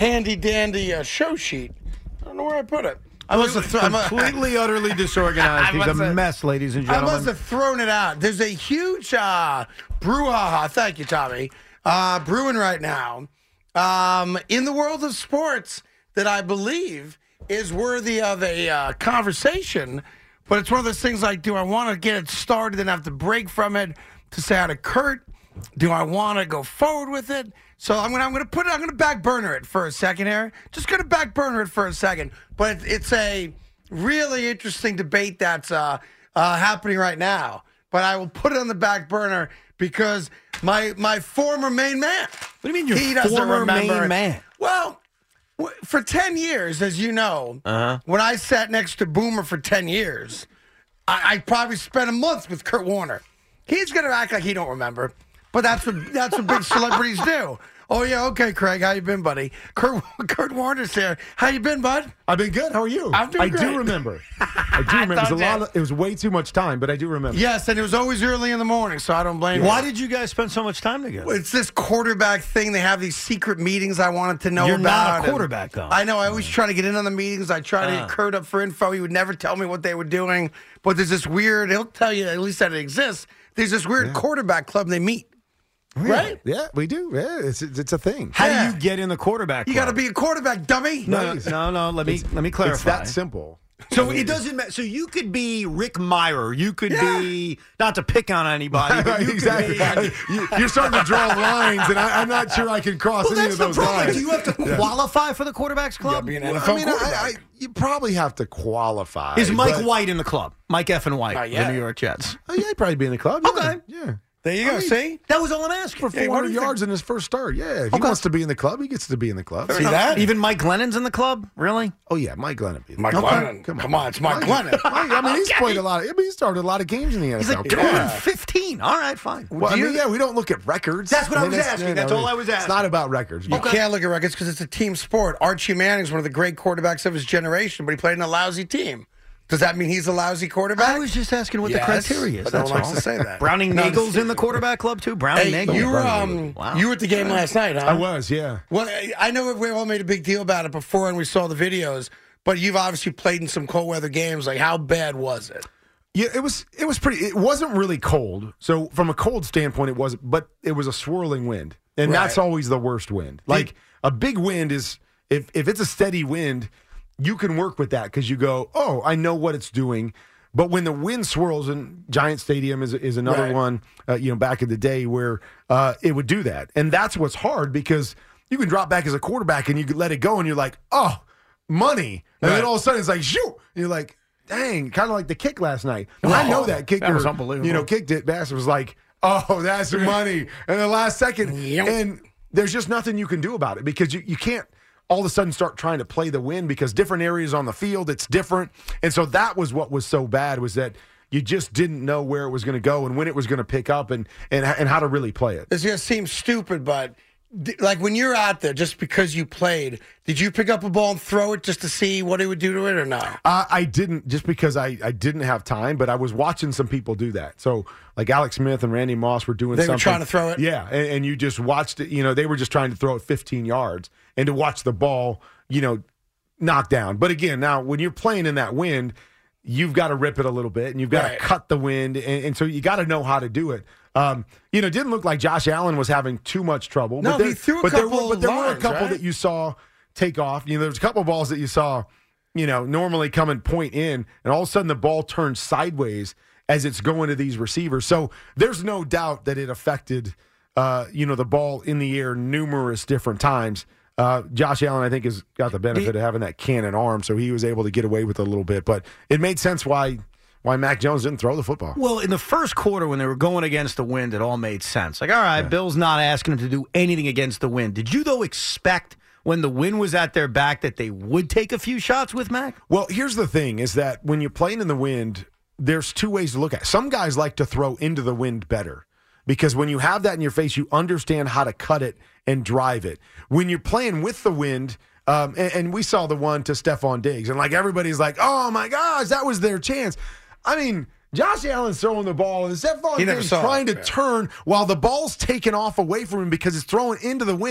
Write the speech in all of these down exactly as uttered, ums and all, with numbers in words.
handy dandy uh, show sheet. I don't know where I put it. I must have th- completely, utterly disorganized. He's a have, mess, ladies and I gentlemen. must have thrown it out. There's a huge uh, brouhaha. Thank you, Tommy. Uh, brewing right now um, in the world of sports that I believe is worthy of a uh, conversation. But it's one of those things like, do I want to get it started and have to break from it to say hi to Kurt? Do I want to go forward with it? So I'm gonna I'm gonna put it I'm gonna back burner it for a second here. Just gonna back burner it for a second. But it's a really interesting debate that's uh, uh, happening right now. But I will put it on the back burner because my my former main man. What do you mean your he doesn't former remember main it. man? Well, w- for ten years, as you know, Uh-huh. when I sat next to Boomer for ten years, I, I probably spent a month with Kurt Warner. He's gonna act like he don't remember. But that's what that's what big celebrities do. Oh yeah, okay, Craig, how you been, buddy? Kurt, Kurt Warner's here. How you been, bud? I've been good. How are you? I'm doing I great. do remember. I do remember. It was a lot. Of, it was way too much time, but I do remember. Yes, and it was always early in the morning, so I don't blame you. Why did you guys spend so much time together? It's this quarterback thing. They have these secret meetings I wanted to know You're about. not a and quarterback, though. I know. I always try to get in on the meetings. I try to Uh. get Kurt up for info. He would never tell me what they were doing. But there's this weird, he'll tell you at least that it exists. There's this weird quarterback club they meet. Right? Yeah, we do. Yeah, it's it's, it's a thing. How Yeah. do you get in the quarterback You club? got to be a quarterback, dummy. No, no, no. Let me let me It's clarify. that simple. So it doesn't matter. So you could be Rick Meyer. You could be, not to pick on anybody, but you exactly. could be. you, you're starting to draw lines, and I, I'm not sure I can cross Well, any that's of the those problem. lines. Do you have to qualify for the quarterbacks You got to club? be an Well, N F L I mean, I, quarterback. I, you probably have to qualify. Is Mike but- White in the club? Mike F. and White, Not the yet. New York Jets. Oh, yeah, he'd probably be in the club. Yeah. Okay. Yeah. There you go. See? That was all I'm asking. For Hey, what four hundred do you yards in his first start. Yeah. If he Okay. wants to be in the club, he gets to be in the club. See that? Even Mike Glennon's in the club? Really? Oh, yeah, Mike Glennon. Be in the Mike club. Glennon. Come on. It's Mike Glennon. Mike, I mean, he's played a lot. Of, I mean, he started a lot of games in the N F L. He's like two Come on. and fifteen. All right, fine. Well, I Do mean, you- yeah, we don't look at records. That's what I mean, was it's- asking. you That's all I was It's asking. not about records. You can't look at records because it's a team sport. Archie Manning's one of the great quarterbacks of his generation, but he played in a lousy team. Does that mean he's a lousy quarterback? I was just asking what Yes, the criteria is. but no That's one likes all. to say that. Browning No, Nagel's this- in the quarterback club too. Browning Hey, Nagel. you were Browning um, Wow. you were at the game last night, huh? I was, yeah. Well, I know we all made a big deal about it before, and we saw the videos. But you've obviously played in some cold weather games. Like, how bad was it? Yeah, it was. It was pretty. It wasn't really cold. So from a cold standpoint, it wasn't. But it was a swirling wind, and Right. that's always the worst wind. Like a big wind is if if it's a steady wind, you can work with that because you go, oh, I know what it's doing. But when the wind swirls, and Giant Stadium is is another Right. one, uh, you know, back in the day where uh, it would do that, and that's what's hard because you can drop back as a quarterback and you can let it go, and you're like, oh, money, and Right. then all of a sudden it's like, shoot, and you're like, dang, kind of like the kick last night. And Oh, I know that kicker, that was unbelievable. you know, kicked it. Bass was like, oh, that's money, and the last second, Yep. and there's just nothing you can do about it because you you can't all of a sudden start trying to play the wind because different areas on the field, it's different. And so that was what was so bad was that you just didn't know where it was going to go and when it was going to pick up and, and, and how to really play it. This is going to seem stupid, but d- like when you're out there, just because you played, did you pick up a ball and throw it just to see what it would do to it or no? Uh, I didn't just because I, I didn't have time, but I was watching some people do that. So like Alex Smith and Randy Moss were doing They were something. trying to throw it? Yeah, and, and you just watched it. You know, they were just trying to throw it fifteen yards and to watch the ball, you know, knock down. But again, now when you're playing in that wind, you've got to rip it a little bit and you've got Right. to cut the wind. And, and so you got to know how to do it. Um, you know, it didn't look like Josh Allen was having too much trouble. No, but there, he threw a but there couple were, But there were a lines, couple right? that you saw take off. You know, there was a couple balls that you saw, you know, normally coming point in, and all of a sudden the ball turns sideways as it's going to these receivers. So there's no doubt that it affected, uh, you know, the ball in the air numerous different times. Uh, Josh Allen, I think, has got the benefit of having that cannon arm, so he was able to get away with it a little bit. But it made sense why why Mac Jones didn't throw the football. Well, in the first quarter, when they were going against the wind, it all made sense. Like, all right, Bill's not asking them to do anything against the wind. Did you, though, expect when the wind was at their back that they would take a few shots with Mac? Well, here's the thing, is that when you're playing in the wind, there's two ways to look at it. Some guys like to throw into the wind better because when you have that in your face, you understand how to cut it and drive it. When you're playing with the wind, um, and, and we saw the one to Stephon Diggs, and like everybody's like, oh, my gosh, that was their chance. I mean, Josh Allen's throwing the ball, and Stephon He never Diggs saw trying it, to yeah. turn while the ball's taken off away from him because it's thrown into the wind.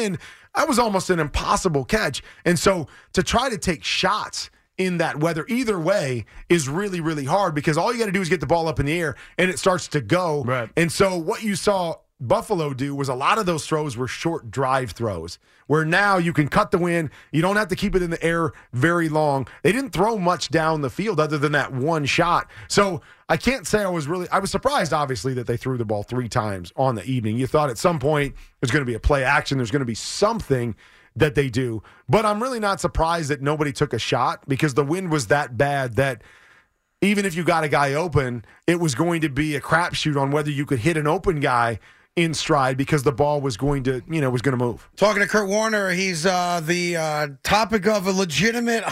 that was almost an impossible catch. And so to try to take shots in that weather either way is really, really hard because all you got to do is get the ball up in the air and it starts to go. Right. And so what you saw Buffalo do was a lot of those throws were short drive throws where now you can cut the wind. You don't have to keep it in the air very long. They didn't throw much down the field other than that one shot. So I can't say I was really – I was surprised, obviously, that they threw the ball three times on the evening. You thought at some point there's going to be a play action. There's going to be something – that they do. But I'm really not surprised that nobody took a shot because the wind was that bad that even if you got a guy open, it was going to be a crapshoot on whether you could hit an open guy in stride because the ball was going to, you know, was going to move. Talking to Kurt Warner, he's uh, the uh, topic of a legitimate,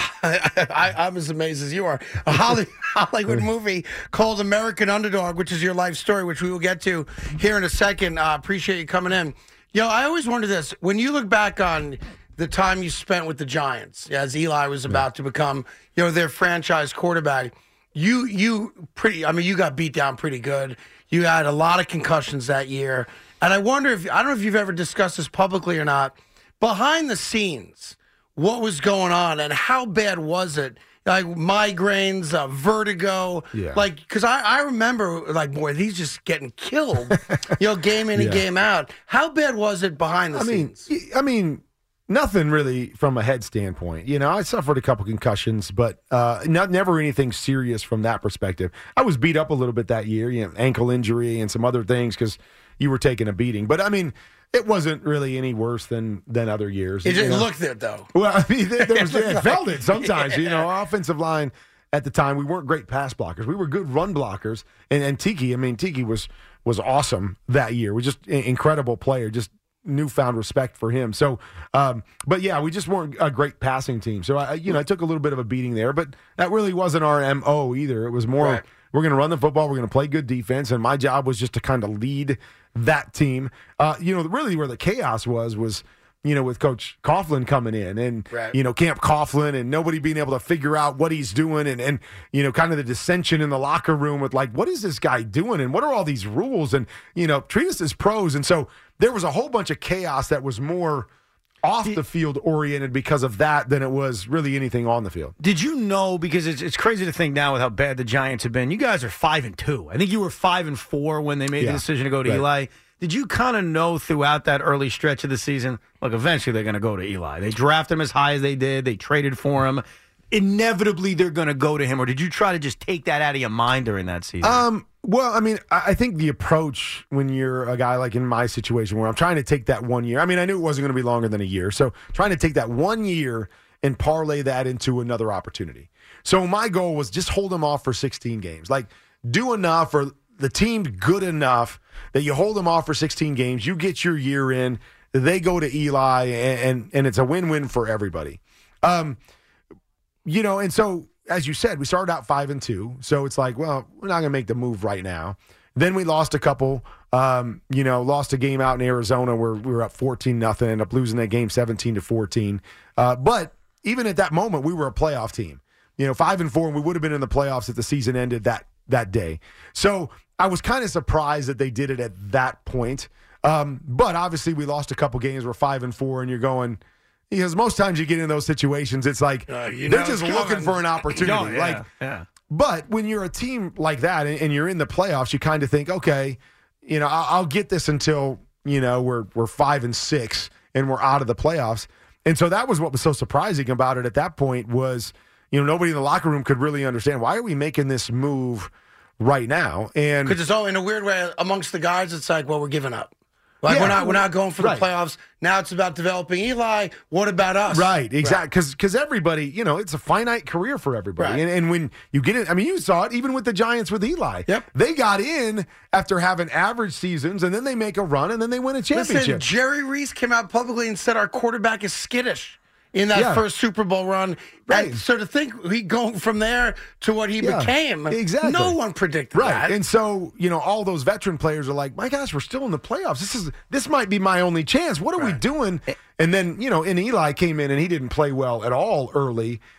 I, I'm as amazed as you are, a Hollywood, Hollywood movie called American Underdog, which is your life story, which we will get to here in a second. Uh, appreciate you coming in. You know, I always wonder this. When you look back on the time you spent with the Giants, as Eli was about to become, you know, their franchise quarterback, you you pretty, I mean, you got beat down pretty good. You had a lot of concussions that year. And I wonder if, I don't know if you've ever discussed this publicly or not, behind the scenes, what was going on and how bad was it? Like migraines, uh, vertigo, yeah. like because I, I remember like boy, he's just getting killed, you know, game in and yeah. game out. How bad was it behind the I mean, scenes? I mean, nothing really from a head standpoint. You know, I suffered a couple concussions, but uh, not never anything serious from that perspective. I was beat up a little bit that year, you know, ankle injury and some other things because you were taking a beating. But I mean. It wasn't really any worse than than other years. It didn't know? look it, though. Well, I mean, there, there was, It it felt it sometimes. Yeah. You know, offensive line at the time, we weren't great pass blockers. We were good run blockers. And, and Tiki, I mean, Tiki was was awesome that year. We just an incredible player, just newfound respect for him. So, um, but yeah, we just weren't a great passing team. So, I, you know, I took a little bit of a beating there, but that really wasn't our M O either. It was more, right. We're going to run the football. We're going to play good defense. And my job was just to kind of lead that team. Uh, you know, really where the chaos was, was, you know, with Coach Coughlin coming in and, right. you know, Camp Coughlin and nobody being able to figure out what he's doing and, and, you know, kind of the dissension in the locker room with like, what is this guy doing? And what are all these rules? And, you know, treat us as pros. And so there was a whole bunch of chaos that was more off the field oriented because of that than it was really anything on the field. Did you know, because it's it's crazy to think now with how bad the Giants have been, you guys are five and two. I think you were five and four when they made yeah. the decision to go to right. Eli. Did you kind of know throughout that early stretch of the season, look, eventually they're going to go to Eli. They drafted him as high as they did. They traded for him. Inevitably they're going to go to him. Or did you try to just take that out of your mind during that season? Um. Well, I mean, I think the approach when you're a guy like in my situation where I'm trying to take that one year, I mean, I knew it wasn't going to be longer than a year. So trying to take that one year and parlay that into another opportunity. So my goal was just hold them off for sixteen games. Like do enough or the team good enough that you hold them off for sixteen games. You get your year in. They go to Eli and, and, and it's a win-win for everybody. Um, you know, and so as you said, we started out five and two, so it's like, well, we're not going to make the move right now. Then we lost a couple. Um, you know, lost a game out in Arizona where we were up fourteen nothing, ended up losing that game seventeen to fourteen. Uh, but even at that moment, we were a playoff team. You know, five and four, and we would have been in the playoffs if the season ended that that day. So I was kind of surprised that they did it at that point. Um, but obviously, we lost a couple games. We're five and four, and you're going. Because most times you get in those situations, it's like uh, you know they're just looking coming. for an opportunity. Oh, yeah, like, yeah. But when you're a team like that and, and you're in the playoffs, you kind of think, okay, you know, I'll, I'll get this until you know we're we're five and six and we're out of the playoffs. And so that was what was so surprising about it at that point was, you know, nobody in the locker room could really understand why are we making this move right now? And Because it's all in a weird way amongst the guys. It's like, well, we're giving up. Like Yeah. we're not we're not going for the Right. playoffs. Now it's about developing Eli. What about us? Right, exactly. Because because everybody, you know, it's a finite career for everybody. Right. And, and when you get in, I mean, you saw it even with the Giants with Eli. Yep. They got in after having average seasons, and then they make a run, and then they win a championship. Listen, Jerry Reese came out publicly and said our quarterback is skittish in that Yeah. first Super Bowl run. Right. And so to think he going from there to what he Yeah, became, exactly. no one predicted Right. that. And so, you know, all those veteran players are like, my gosh, we're still in the playoffs. This is this might be my only chance. What are we Right. doing? And then, you know, and Eli came in and he didn't play well at all early.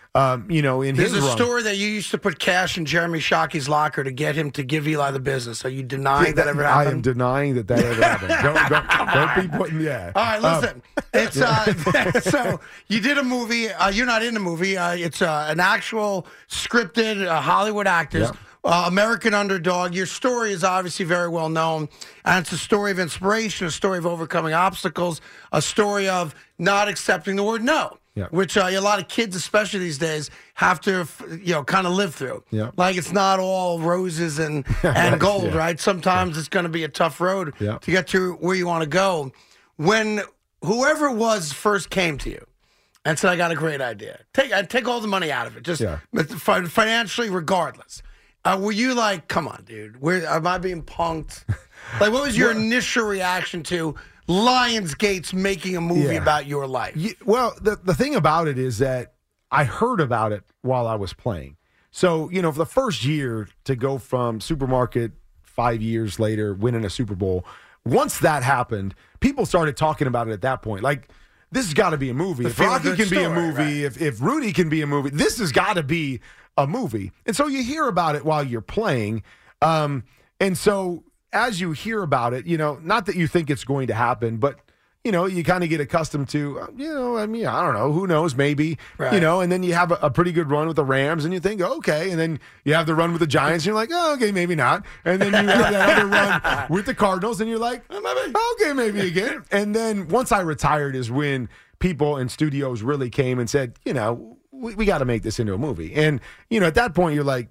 um, you know, in There's his a run. story that you used to put cash in Jeremy Shockey's locker to get him to give Eli the business. Are you denying that, ever happened? I am denying that that ever happened. Don't, don't, don't be putting, yeah. All right, listen. Um, it's uh, so you did a movie. Uh, you're not in the movie. Uh, it's uh, an actual scripted uh, Hollywood actors. Yep. Uh, American Underdog. Your story is obviously very well known, and it's a story of inspiration, a story of overcoming obstacles, a story of not accepting the word no, Yep. which uh, a lot of kids, especially these days, have to, you know, kind of live through. Yep. Like it's not all roses and and gold, Yeah. right? Sometimes it's going to be a tough road Yep. to get to where you want to go. When whoever it was first came to you and said, "I got a great idea," take I take all the money out of it, just Yeah. fi- financially, regardless. Uh, were you like, come on, dude, where am I being punked? Like, what was your initial reaction to Lionsgate's making a movie Yeah. about your life? Ye- Well, the, the thing about it is that I heard about it while I was playing. So, you know, for the first year to go from supermarket five years later, winning a Super Bowl, once that happened, people started talking about it at that point. Like, this has got to be a movie. The If Rocky feel-good can be a story, movie, right. if, if Rudy can be a movie, this has got to be a movie. And so you hear about it while you're playing. Um, and so as you hear about it, you know, not that you think it's going to happen, but, you know, you kind of get accustomed to, uh, you know, I mean, I don't know, who knows, maybe, Right. you know, and then you have a, a pretty good run with the Rams and you think, okay. And then you have the run with the Giants and you're like, oh, okay, maybe not. And then you have that other run with the Cardinals and you're like, okay, maybe again. And then once I retired is when people in studios really came and said, you know, we, we got to make this into a movie. And, you know, at that point, you're like,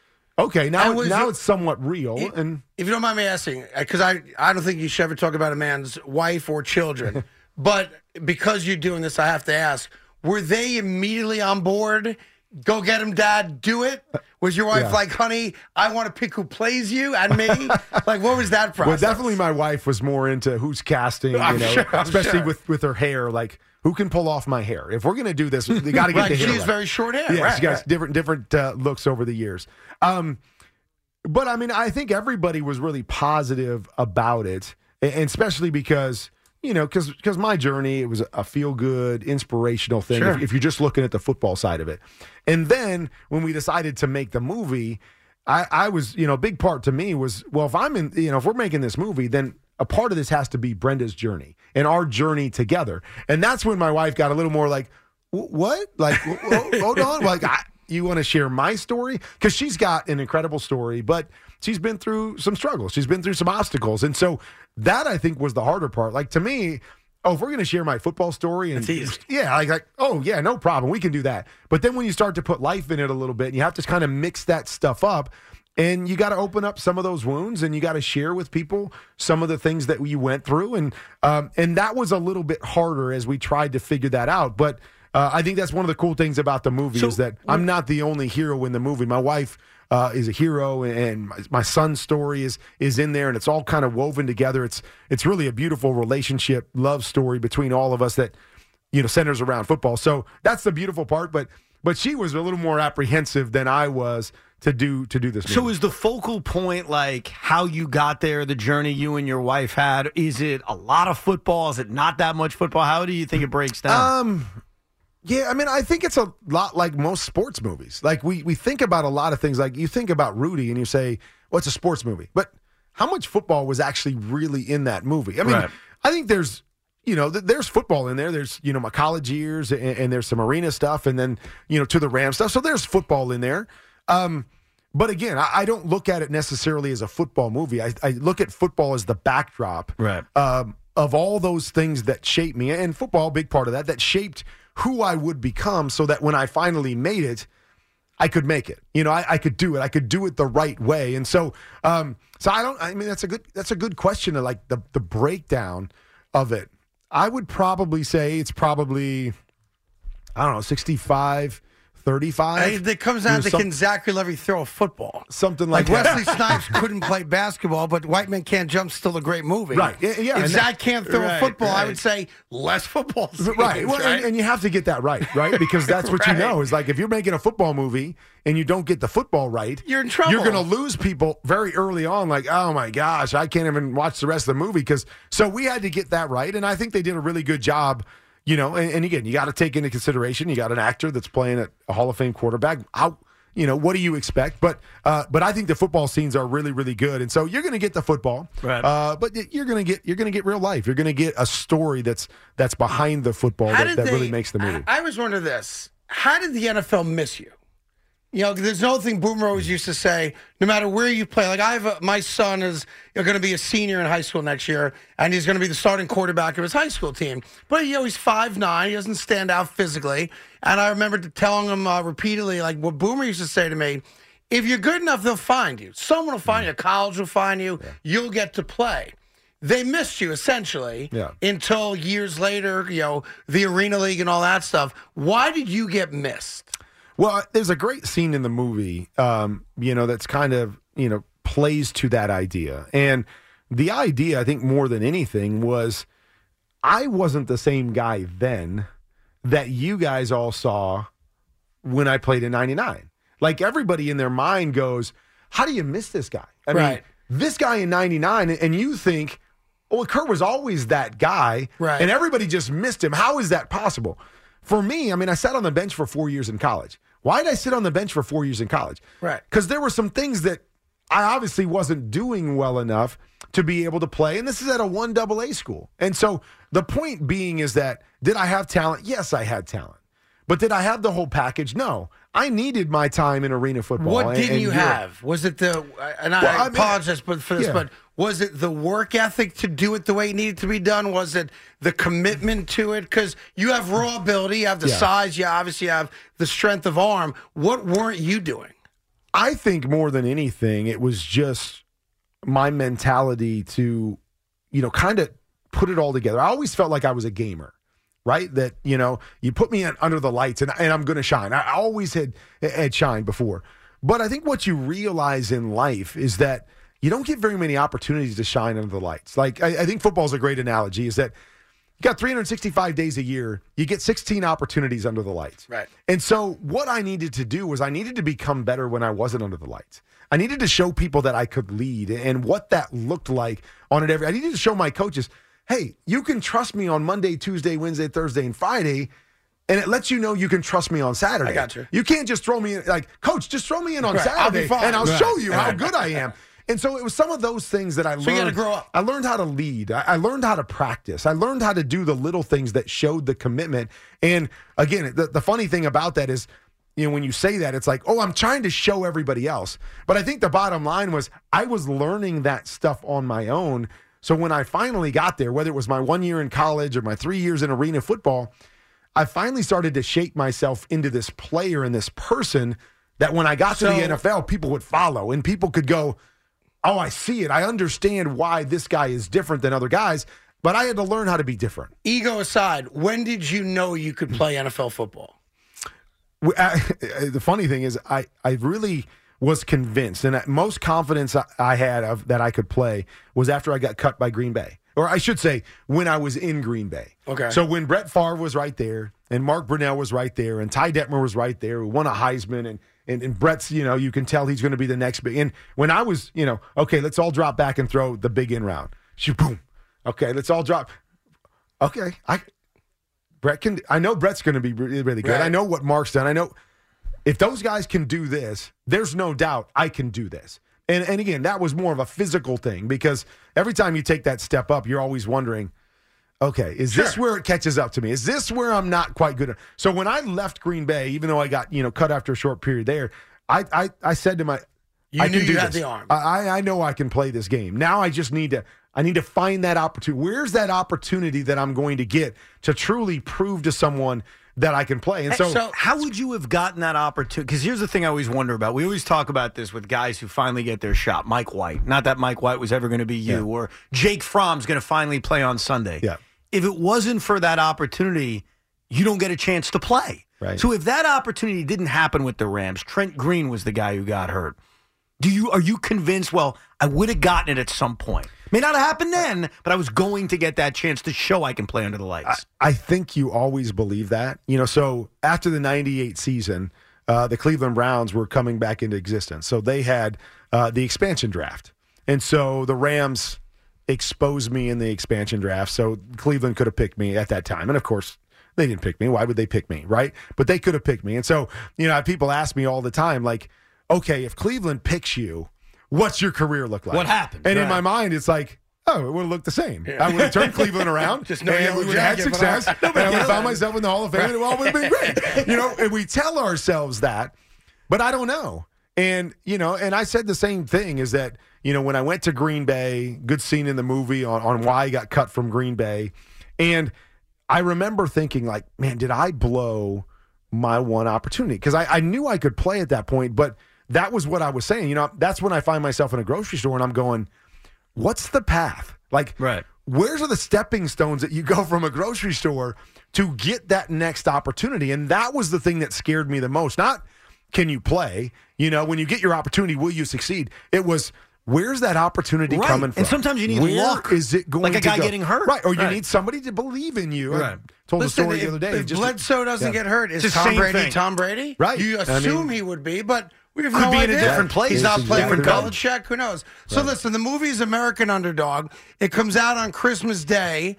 okay, now, And was now it- it's somewhat real. It- and If you don't mind me asking, because I, I don't think you should ever talk about a man's wife or children, but because you're doing this, I have to ask, were they immediately on board? Go get him, Dad, do it? Was your wife Yeah. like, honey, I want to pick who plays you and me? Like, what was that process? well, definitely my wife was more into who's casting, you I'm know, sure, I'm especially sure. with, with her hair. Like, who can pull off my hair? If we're going to do this, we got to get Right, the she hair has right. very short hair. Yeah, right, she got right. different different uh, looks over the years. Um, but I mean, I think everybody was really positive about it, and and especially because you know, because because my journey, it was a feel good, inspirational thing. Sure. If, if you're just looking at the football side of it, and then when we decided to make the movie, I, I was you know, a big part to me was, well, if I'm in, you know, if we're making this movie, then a part of this has to be Brenda's journey and our journey together. And that's when my wife got a little more like, "Wh- what? Like, wh- wh- hold on. Like, I, you want to share my story? Because she's got an incredible story, but she's been through some struggles. She's been through some obstacles. And so that, I think, was the harder part. Like, to me, oh, if we're going to share my football story, and It's easy. yeah, like, like, oh, yeah, no problem. We can do that. But then when you start to put life in it a little bit, and you have to kind of mix that stuff up, and you got to open up some of those wounds, and you got to share with people some of the things that you went through, and um, and that was a little bit harder as we tried to figure that out. But uh, I think that's one of the cool things about the movie So- is that I'm not the only hero in the movie. My wife uh, is a hero, and my, my son's story is is in there, and it's all kind of woven together. It's it's really a beautiful relationship, love story between all of us that you know centers around football. So that's the beautiful part. But but she was a little more apprehensive than I was to do to do this movie. So is the focal point like how you got there, the journey you and your wife had? Is it a lot of football? Is it not that much football? How do you think it breaks down? Um, yeah, I mean, I think it's a lot like most sports movies. Like we we think about a lot of things. Like you think about Rudy and you say, "Well, it's a sports movie," but how much football was actually really in that movie? I mean, Right. I think there's. You know, th- there's football in there. There's, you know, my college years and, and there's some arena stuff and then, you know, to the Rams stuff. So there's football in there. Um, but again, I, I don't look at it necessarily as a football movie. I, I look at football as the backdrop Right. um, of all those things that shaped me. And football, a big part of that, that shaped who I would become so that when I finally made it, I could make it. You know, I, I could do it. I could do it the right way. And so, um, so I don't, I mean, that's a good, that's a good question of like the, the breakdown of it. I would probably say it's probably, I don't know, sixty-five, thirty-five. It comes down You know, to some- can Zachary Levy throw a football? something like, Like that. Wesley Snipes couldn't play basketball, but White Men Can't Jump's still a great movie. Right. Yeah, yeah, If and Zach can't throw Right, a football, I right. would say less football scenes, Right. Well, right? And, and you have to get that right, right? Because that's what Right. you know is like if you're making a football movie and you don't get the football right, You're in trouble. You're going to lose people very early on. Like, oh my gosh, I can't even watch the rest of the movie because. So we had to get that right, and I think they did a really good job. You know, and, and again, you got to take into consideration, you got an actor that's playing at a Hall of Fame quarterback. How, you know, what do you expect? But uh, but I think the football scenes are really, really good. And so you're going to get the football, right. uh, but you're going to get you're going to get real life. You're going to get a story that's that's behind the football How that, did that they- really makes the movie. I, I always wonder this. How did the N F L miss you? You know, there's no thing Boomer always used to say, no matter where you play. Like, I have a, my son is going to be a senior in high school next year, and he's going to be the starting quarterback of his high school team. But, you know, he's five nine. He doesn't stand out physically. And I remember telling him uh, repeatedly, like, what Boomer used to say to me, if you're good enough, they'll find you. Someone will find you. College will find you. Yeah. You'll get to play. They missed you, essentially, yeah. until years later, you know, the Arena League and all that stuff. Why did you get missed? Well, there's a great scene in the movie, um, you know, that's kind of, you know, plays to that idea. And the idea, I think, more than anything was I wasn't the same guy then that you guys all saw when I played in ninety-nine. Like, everybody in their mind goes, how do you miss this guy? I right. mean, this guy in ninety-nine, and you think, well, Kurt was always that guy, right. and everybody just missed him. How is that possible? For me, I mean, I sat on the bench for four years in college. Why did I sit on the bench for four years in college? Right. Because there were some things that I obviously wasn't doing well enough to be able to play. And this is at a one double A school. And so the point being is that, did I have talent? Yes, I had talent. But did I have the whole package? No. I needed my time in arena football. What and, didn't and you Europe. have? Was it the, and I, Well, I I mean, apologize for this, yeah. but was it the work ethic to do it the way it needed to be done? Was it the commitment to it? Because you have raw ability, you have the Yeah. size, you obviously have the strength of arm. What weren't you doing? I think more than anything, it was just my mentality to, you know, kind of put it all together. I always felt like I was a gamer, right? That, you know, you put me in, under the lights and, and I'm going to shine. I always had, had shined before. But I think what you realize in life is that you don't get very many opportunities to shine under the lights. Like, I, I think football is a great analogy, is that you got three hundred sixty-five days a year. You get sixteen opportunities under the lights. Right. And so what I needed to do was I needed to become better when I wasn't under the lights. I needed to show people that I could lead and what that looked like on it every. I needed to show my coaches, hey, you can trust me on Monday, Tuesday, Wednesday, Thursday, and Friday. And it lets you know you can trust me on Saturday. I got you. You can't just throw me in, like, coach, just throw me in on Right, I'll be Saturday fine. and I'll Right. show you how Right. good I am. And so it was some of those things that I So learned. you gotta grow up. I learned how to lead. I, I learned how to practice. I learned how to do the little things that showed the commitment. And again, the, the funny thing about that is, you know, when you say that, it's like, oh, I'm trying to show everybody else. But I think the bottom line was I was learning that stuff on my own. So when I finally got there, whether it was my one year in college or my three years in arena football, I finally started to shape myself into this player and this person that when I got So- to the N F L, people would follow and people could go, oh, I see it. I understand why this guy is different than other guys, but I had to learn how to be different. Ego aside, when did you know you could play N F L football? We- I- the funny thing is, I, I really was convinced, and most confidence I, I had of that I could play was after I got cut by Green Bay. Or I should say, when I was in Green Bay. Okay. So when Brett Favre was right there, and Mark Brunell was right there, and Ty Detmer was right there, who won a Heisman, and and, and Brett's, you know, you can tell he's going to be the next big. And when I was, you know, okay, let's all drop back and throw the big in round. Shoot, boom. Okay, let's all drop. Okay, I Brett can. I know Brett's going to be really, really good. Right. I know what Mark's done. I know if those guys can do this, there's no doubt I can do this. And and again, that was more of a physical thing because every time you take that step up, you're always wondering, okay, is Sure. this where it catches up to me? Is this where I'm not quite good? At? So when I left Green Bay, even though I got, you know, cut after a short period there, I I, I said to my, You I knew can you do had this. the arm. I I know I can play this game. Now I just need to I need to find that opportunity. Where's that opportunity that I'm going to get to truly prove to someone that I can play? And Hey, so, so- How would you have gotten that opportunity? Because here's the thing I always wonder about. We always talk about this with guys who finally get their shot. Mike White. Not that Mike White was ever going to be you. Yeah. Or Jake Fromm's going to finally play on Sunday. Yeah. If it wasn't for that opportunity, you don't get a chance to play. Right. So if that opportunity didn't happen with the Rams, Trent Green was the guy who got hurt. Do you are you convinced, well, I would have gotten it at some point? May not have happened then, but I was going to get that chance to show I can play under the lights. I think you always believe that. You know, so after the ninety-eight season, uh, the Cleveland Browns were coming back into existence. So they had uh, the expansion draft. And so the Rams exposed me in the expansion draft. So Cleveland could have picked me at that time. And of course, They didn't pick me. Why would they pick me, right? But they could have picked me. And so, you know, people ask me all the time, like, okay, if Cleveland picks you, what's your career look like? What happened? And Right. in my mind, it's like, oh, it would have looked the same. Yeah. I would have turned Cleveland around. Just no and yellow we would have had jacket, success. but And I would have found myself in the Hall of Fame, and it all would have been great. You know, and we tell ourselves that, but I don't know. And, you know, and I said the same thing is that, you know, when I went to Green Bay, good scene in the movie on, on why I got cut from Green Bay. And I remember thinking, like, man, did I blow my one opportunity? Because I, I knew I could play at that point, but that was what I was saying. You know, that's when I find myself in a grocery store and I'm going, what's the path? Like, Right. where's are the stepping stones that you go from a grocery store to get that next opportunity? And that was the thing that scared me the most. Not, can you play? You know, when you get your opportunity, will you succeed? It was, where's that opportunity Right. coming from? And sometimes you need Where luck. is it going Like a to guy go? getting hurt. Right. Or you Right. need somebody to believe in you. I Right. told Listen, the story if, the other day. if Just- Bledsoe doesn't yeah. get hurt, is It's the Tom same Brady thing. Tom Brady? Right. You I assume mean- he would be, but we have Could no be in a idea. different place. He's not It's playing with exactly right. Belichick. Who knows? So listen, the movie is American Underdog. It comes out on Christmas Day.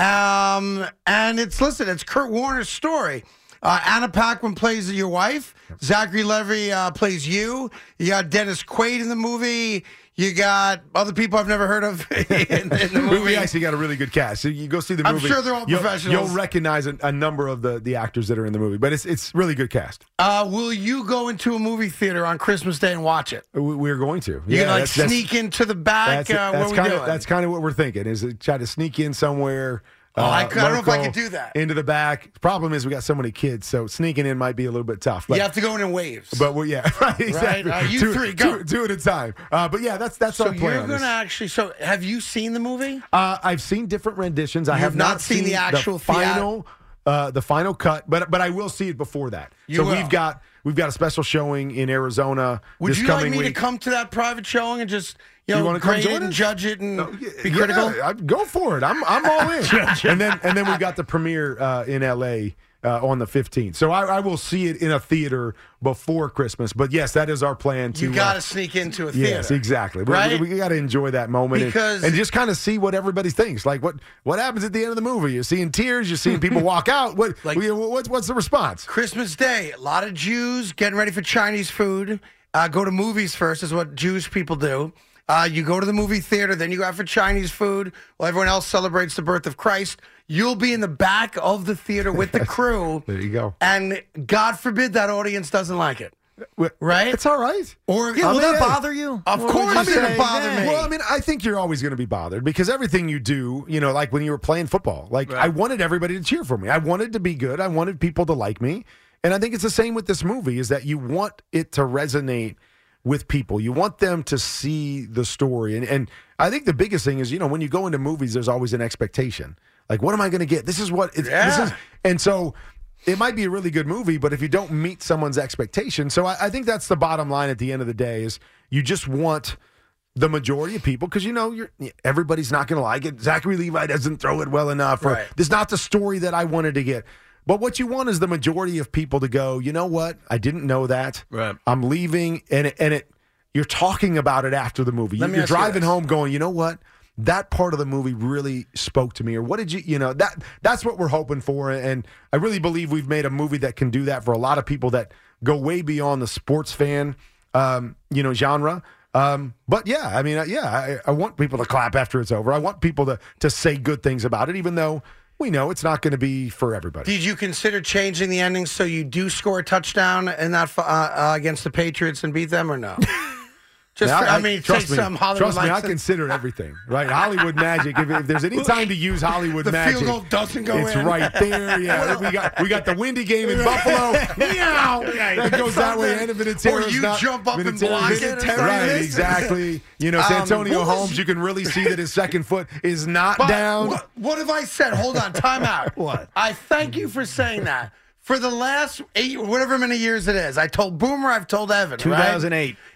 Um, and it's, listen, it's Kurt Warner's story. Uh, Anna Paquin plays your wife. Zachary Levi uh, plays you. You got Dennis Quaid in the movie. You got other people I've never heard of in, in the We- movie. We actually got a really good cast. So you go see the I'm movie. sure they're all you'll, professionals. You'll recognize a, a number of the, the actors that are in the movie, but it's it's really good cast. Uh, will you go into a movie theater on Christmas Day and watch it? We, we're going to. You Yeah, can like that's- that's- sneak into the back. That's, uh, that's what we kind doing? of that's kind of what we're thinking. Is to try to sneak in somewhere. Oh, I uh, c- I don't know if I local, could do that. Into the back. Problem is, we got so many kids, so sneaking in might be a little bit tough. But, you have to go in in waves. but well, yeah, right, exactly. Uh, you two, three, go. Two, two at a time. Uh, but yeah, that's that's so our plan. you're going to actually. So have you seen the movie? Uh, I've seen different renditions. I You have have not seen the actual final, uh, the final cut, but but I will see it before that. You so will. we've got we've got a special showing in Arizona Would this you like coming me week. to come to that private showing and just you You know wanna come grade join it and us? judge it and be Yeah, critical? I, go for it. I'm I'm all in. and then and then we've got the premiere uh, in L A uh, on the fifteenth. So I, I will see it in a theater before Christmas. But yes, that is our plan. To You got to uh, sneak into a theater. Yes, exactly. We- Right? We, we got to enjoy that moment and- Because- and, just kind of see what everybody thinks. Like what what happens at the end of the movie? You're seeing tears. You're seeing people walk out. What Like- we- what's what's the response? Christmas Day, a lot of Jews getting ready for Chinese food. Uh, go to movies first is what Jewish people do. Uh, you go to the movie theater, then you go out for Chinese food while everyone else celebrates the birth of Christ. You'll be in the back of the theater with the crew. There you go. And God forbid that audience doesn't like it. Well, Right? It's all right. Or Yeah, I will mean, that hey, bother you? Of What would course you it'll say? bother Yeah. me. Well, I mean, I think you're always going to be bothered because everything you do, you know, like when you were playing football, like I wanted everybody to cheer for me. I wanted to be good. I wanted people to like me. And I think it's the same with this movie is that you want it to resonate with people. You want them to see the story. And and I think the biggest thing is, you know, when you go into movies, there's always an expectation. Like, what am I going to get? This is what it's, Yeah. this is. And so it might be a really good movie, but if you don't meet someone's expectation. So I, I think that's the bottom line at the end of the day is you just want the majority of people, because you know you're everybody's not going to like it. Zachary Levi doesn't throw it well enough, or Right. this is not the story that I wanted to get. But what you want is the majority of people to go, you know what? I didn't know that. Right. I'm leaving, and it, and it you're talking about it after the movie. Let me You're ask you driving this. home, going, you know what? That part of the movie really spoke to me, or what did you, you know, that that's what we're hoping for, and I really believe we've made a movie that can do that for a lot of people that go way beyond the sports fan, um, you know, genre. Um, but yeah, I mean, uh, yeah, I, I want people to clap after it's over. I want people to to say good things about it, even though we know it's not going to be for everybody. Did you consider changing the ending so you do score a touchdown and not uh, uh, against the Patriots and beat them, or no? Just, Now, for- I, mean, trust say me, some Hollywood trust me, I lights and- consider everything, right? Hollywood magic. If, if there's any time to use Hollywood The magic, field goal doesn't go it's in. right there. Yeah, we got we got the windy game in Buffalo. Meow. That goes that way. End of Or you jump up and block it or something. Right, exactly. You know, Santonio Um, what was- Holmes. You can really see that his second foot is not But down. What, what have I said? Hold on, time out. What? I thank you for saying that. For the last eight, whatever many years it is, I told Boomer, I've told Evan, two thousand eight. right?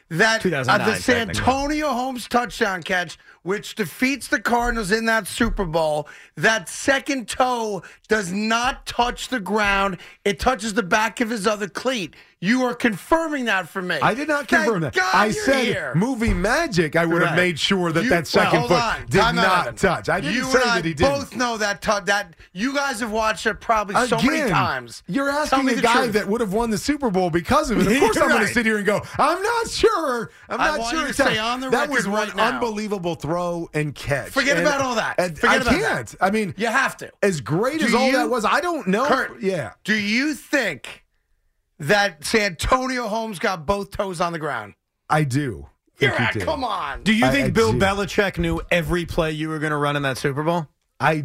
that uh, two thousand nine, the Santonio Holmes touchdown catch, which defeats the Cardinals in that Super Bowl, that second toe does not touch the ground. It touches the back of his other cleat. You are confirming that for me. I did not confirm Thank that. God I you're said here. movie magic. I would have Right. made sure that You- that second well, foot hold on. did Time out, not Evan. touch. I didn't you say and I that he did. both know that tu- that you guys have watched it probably so many Again, times. You're Tell asking me a the guy truth. that would have won the Super Bowl because of it. Of course, You're I'm going right. to sit here and go, I'm not sure. I'm I not want sure. you to Tell- say on the that was record one right now. unbelievable throw and catch. Forget And- about all that. and Forget I about can't. that. I mean, You have to. as great Do as all you- that was, I don't know. Kurt, yeah. do you think that Santonio Holmes got both toes on the ground? I do. think You're he at, did. come on. Do you I- think I Bill do. Belichick knew every play you were going to run in that Super Bowl? I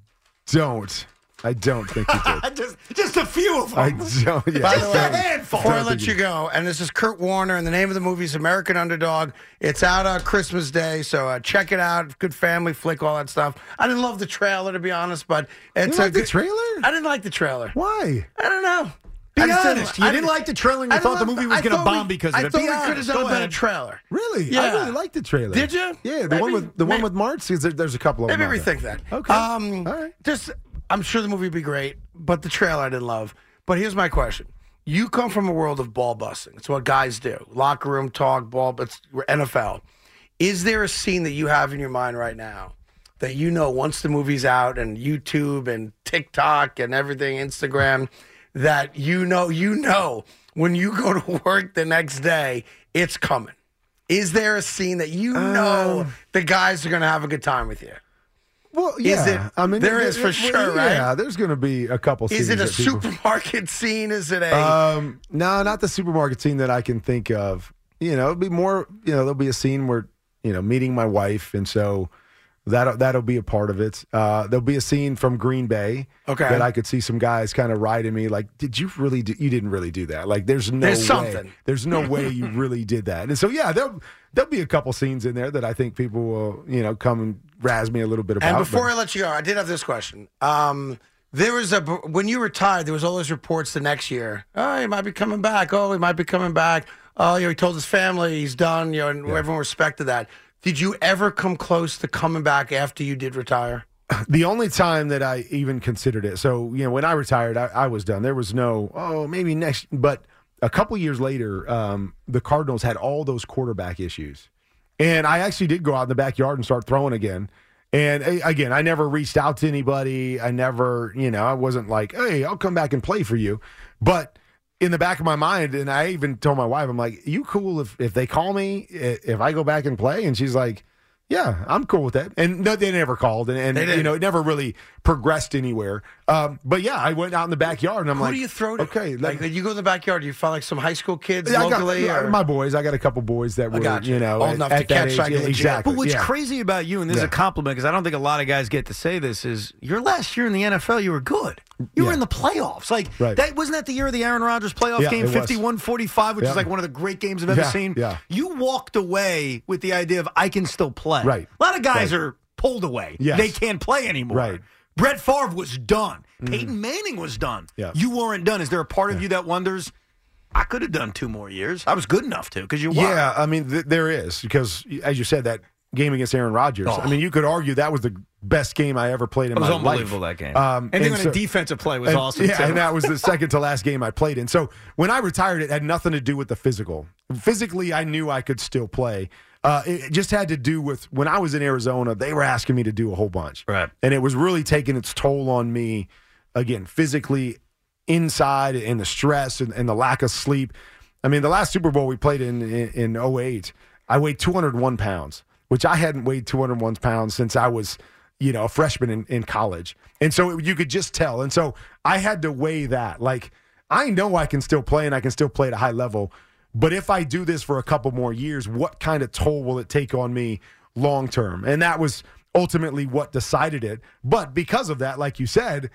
don't. I don't think he did. just, just a few of them. I don't. Yeah. By Just the a way, handful. before I Don't let think you he- go, and this is Kurt Warner, and the name of the movie is American Underdog. It's out on Christmas Day, so uh, check it out. Good family flick, all that stuff. I didn't love the trailer, to be honest, but it's You a like the good- trailer? I didn't like the trailer. Why? I don't know. Be I just honest. You I didn't like the trailer and you I thought the didn't movie love- was I going to thought bomb we- because of I it. thought Be we could have honest. done Go a better ahead. trailer. Really? Yeah. I really liked the trailer. Did you? Yeah, the one Maybe- with the one may- with Martz. Is there, there's a couple of Maybe them. out rethink there. that. Okay. Um, All right. Just, I'm sure the movie would be great, but the trailer I didn't love. But here's my question: you come from a world of ball busting. It's what guys do: locker room talk, ball. It's N F L. Is there a scene that you have in your mind right now that you know once the movie's out and YouTube and TikTok and everything, Instagram, that you know you know when you go to work the next day, it's coming? Is there a scene that you know Um, the guys are going to have a good time with you? Well, yeah. it- I mean, there it- is for it- sure, Yeah, right? there's going to be a couple. Is it scenes a that people- supermarket scene? Is it a? Um, no, not the supermarket scene that I can think of. You know, it'll be more. You know, there'll be a scene where you know meeting my wife, and so that that'll be a part of it. Uh, there'll be a scene from Green Bay. Okay. That I could see some guys kind of riding me like, did you really? Do, you didn't really do that. Like, there's no There's way. something. There's no way you really did that. And so yeah, there'll there'll be a couple scenes in there that I think people will you know come and razz me a little bit about. and before but- I let you go, I did have this question. Um, there was a when you retired, there was all those reports the next year. Oh, he might be coming back. Oh, he might be coming back. Oh, you know, he told his family he's done. You know, and everyone respected that. Did you ever come close to coming back after you did retire? The only time that I even considered it, so you know, when I retired, I, I was done. There was no, oh, maybe next. But a couple years later, um, the Cardinals had all those quarterback issues, and I actually did go out in the backyard and start throwing again. And uh, again, I never reached out to anybody. I never, you know, I wasn't like, hey, I'll come back and play for you. But in the back of my mind, and I even told my wife, I'm like, you cool if if they call me i- if I go back and play? And she's like, yeah, I'm cool with that. And no, they never called, and, and They didn't. you know, it never really progressed anywhere. Um, but yeah, I went out in the backyard, and I'm Who like, do you throw to? Okay, like let- you go in the backyard. Do you find like some high school kids I got- locally? or? my boys. I got a couple boys that were, got you. you know, Old at, enough at to that catch age. like Yeah, legit. exactly. But what's yeah. crazy about you, and this is Yeah. a compliment because I don't think a lot of guys get to say this, is your last year in the N F L, you were good. You were Yeah. in the playoffs. Like, Right. that wasn't that the year of the Aaron Rodgers playoff Yeah, game, it was. fifty-one forty-five, which Yeah. is like one of the great games I've ever Yeah, seen? yeah. You walked away with the idea of, I can still play. Right. A lot of guys Right. are pulled away. Yes. They can't play anymore. Right. Brett Favre was done. Peyton Manning was done. Yeah. You weren't done. Is there a part of you that wonders, I could have done two more years? I was good enough to, because you were. Yeah, I mean, th- there is, because as you said, that game against Aaron Rodgers. Oh. I mean, you could argue that was the best game I ever played in It was my unbelievable, life. that game. Um, and then and when so- a defensive play was and- awesome, yeah, too. and that was the second to last game I played in. So when I retired, it had nothing to do with the physical. Physically, I knew I could still play. Uh, it just had to do with when I was in Arizona, they were asking me to do a whole bunch. Right. And it was really taking its toll on me, again, physically, inside, and the stress and, and the lack of sleep. I mean, the last Super Bowl we played in in, in oh eight, I weighed two hundred one pounds, which I hadn't weighed two hundred one pounds since I was, you know, a freshman in, in college. And so it, you could just tell. And so I had to weigh that. Like, I know I can still play and I can still play at a high level. But if I do this for a couple more years, what kind of toll will it take on me long term? And that was ultimately what decided it. But because of that, like you said,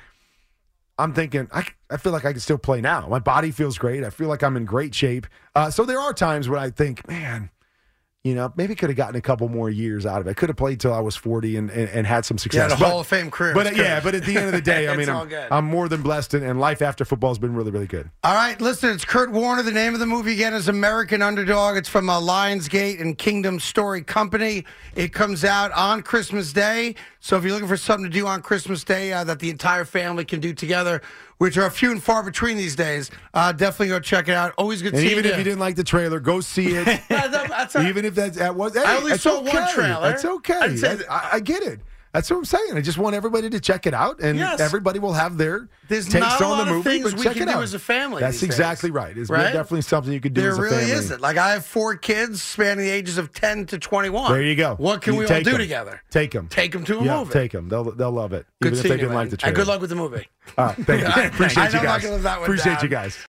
I'm thinking, I, I feel like I can still play now. My body feels great. I feel like I'm in great shape. Uh, so there are times when I think, man, You know, maybe could have gotten a couple more years out of it. Could have played till I was forty and, and, and had some Yeah, success. the But- Hall of Fame career. But It's uh, yeah, good. but at the end of the day, I It's mean, all I'm, good. I'm more than blessed, and, and life after football has been really, really good. All right, listen, it's Kurt Warner. The name of the movie again is American Underdog. It's from uh, Lionsgate and Kingdom Story Company. It comes out on Christmas Day. So if you're looking for something to do on Christmas Day uh, that the entire family can do together, which are few and far between these days, uh, definitely go check it out. Always good And seeing even you. if you didn't like the trailer, go see it. That's a- even if that's, that was, hey, I only that's saw okay. one trailer. That's okay. I'd say- I, I get it. That's what I'm saying. I just want everybody to check it out, and Yes. everybody will have their There's takes not a on lot the of movie. things but we check can it do out. as a family That's these exactly days. right. It's Right? definitely something you could do There as a really family. isn't. Like, I have four kids spanning the ages of ten to twenty-one. There you go. What can You we all take do 'em. together? Take them. Take them to a yeah, movie. take them. They'll they'll love it, Good even if seeing they you, didn't like man. the trailer. And good luck with the movie. All right, thank you. Appreciate I you know I'm not guys. gonna live that one Appreciate down. you guys.